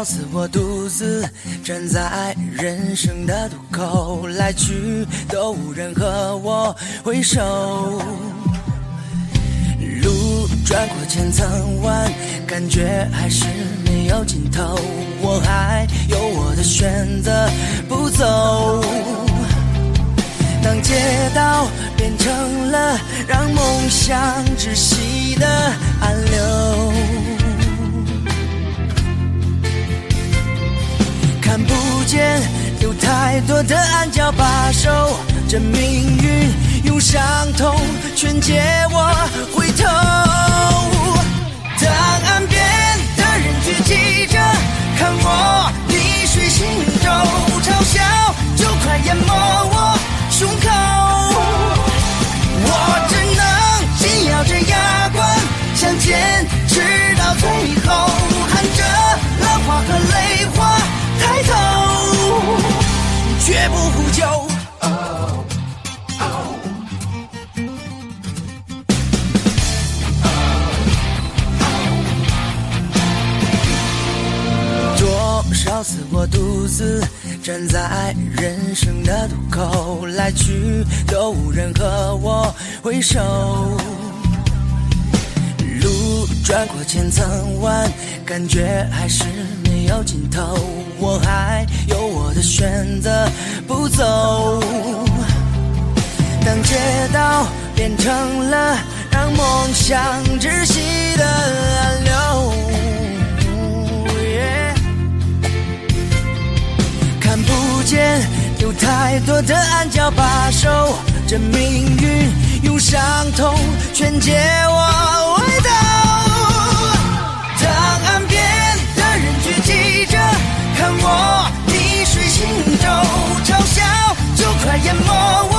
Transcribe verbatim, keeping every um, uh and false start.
少次我独自站在人生的渡口，来去都无人和我挥手，路转过千层弯，感觉还是没有尽头，我还有我的选择不走。当街道变成了让梦想窒息的暗流，看不见有太多的暗角把守，这命运用伤痛劝解我回头。当岸边的人聚集着看我溺水行舟，嘲笑就快淹没我胸口，我只能紧咬着牙关向前直到最后，含着浪花和泪花抬头，绝不呼救。多少次我独自站在人生的渡口，来去都无人和我挥手，路转过千层弯，感觉还是没有尽头，我还有我的选择不走。当街道变成了让梦想窒息的暗流，看不见有太多的暗角把守，这命运用伤痛劝解我回头。当岸边的人聚集着看我溺水行舟，嘲笑就快淹没